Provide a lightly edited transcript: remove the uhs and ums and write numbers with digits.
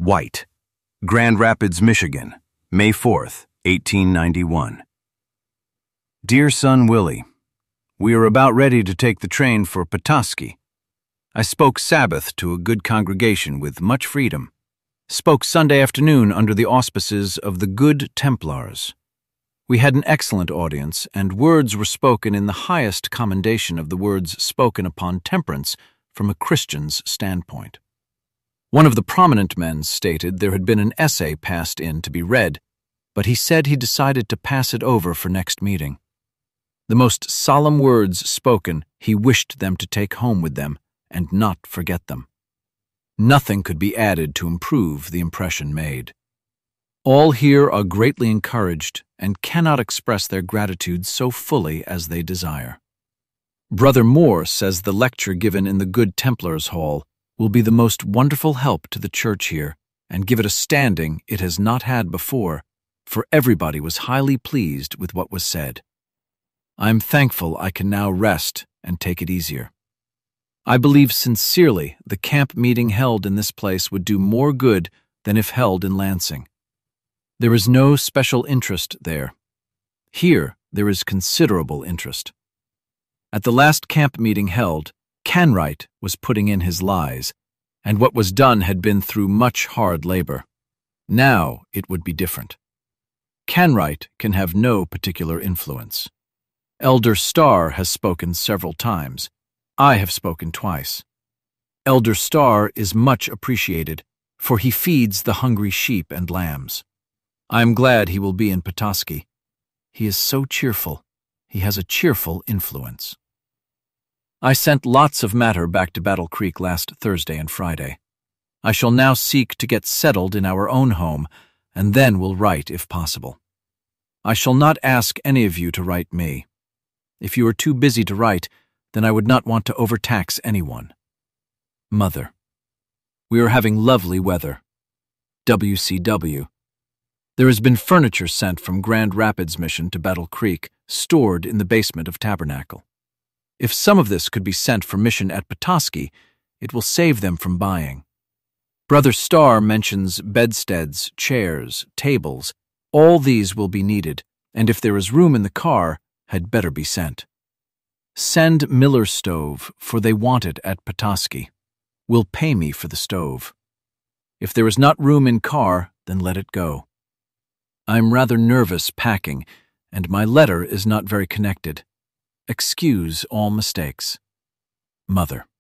White, Grand Rapids, Michigan, May 4th, 1891. Dear son Willie, we are about ready to take the train for Petoskey. I spoke Sabbath to a good congregation with much freedom. Spoke Sunday afternoon under the auspices of the Good Templars. We had an excellent audience, and words were spoken in the highest commendation of the words spoken upon temperance from a Christian's standpoint. One of the prominent men stated there had been an essay passed in to be read, but he said he decided to pass it over for next meeting. The most solemn words spoken he wished them to take home with them and not forget them. Nothing could be added to improve the impression made. All here are greatly encouraged and cannot express their gratitude so fully as they desire. Brother Moore says the lecture given in the Good Templars Hall will be the most wonderful help to the church here and give it a standing it has not had before, for everybody was highly pleased with what was said. I am thankful I can now rest and take it easier. I believe sincerely the camp meeting held in this place would do more good than if held in Lansing. There is no special interest there. Here there is considerable interest. At the last camp meeting held, Canright was putting in his lies, and what was done had been through much hard labor. Now it would be different. Canright can have no particular influence. Elder Starr has spoken several times. I have spoken twice. Elder Starr is much appreciated, for he feeds the hungry sheep and lambs. I am glad he will be in Petoskey. He is so cheerful. He has a cheerful influence. I sent lots of matter back to Battle Creek last Thursday and Friday. I shall now seek to get settled in our own home, and then will write if possible. I shall not ask any of you to write me. If you are too busy to write, then I would not want to overtax anyone. Mother. We are having lovely weather. WCW. There has been furniture sent from Grand Rapids Mission to Battle Creek, stored in the basement of Tabernacle. If some of this could be sent for mission at Petoskey, it will save them from buying. Brother Starr mentions bedsteads, chairs, tables. All these will be needed, and if there is room in the car, had better be sent. Send Miller's stove, for they want it at Petoskey. Will pay me for the stove. If there is not room in car, then let it go. I am rather nervous packing, and my letter is not very connected. Excuse all mistakes. Mother.